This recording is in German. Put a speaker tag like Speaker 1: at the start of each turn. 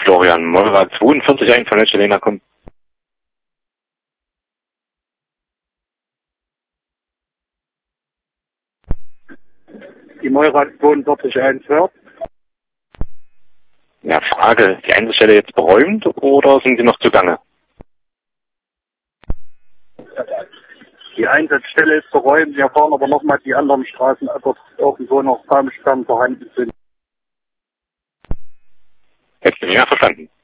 Speaker 1: Florian, Moira 42 ein von welcher Lena kommt.
Speaker 2: Die Moira 42 einfährt.
Speaker 1: Ja, Frage, die Einsatzstelle jetzt beräumt oder sind Sie noch zugange?
Speaker 2: Die Einsatzstelle ist beräumt, wir fahren aber nochmal die anderen Straßen, ob dort irgendwo noch Baumsperren vorhanden sind.
Speaker 1: Hättest du mich ja verstanden.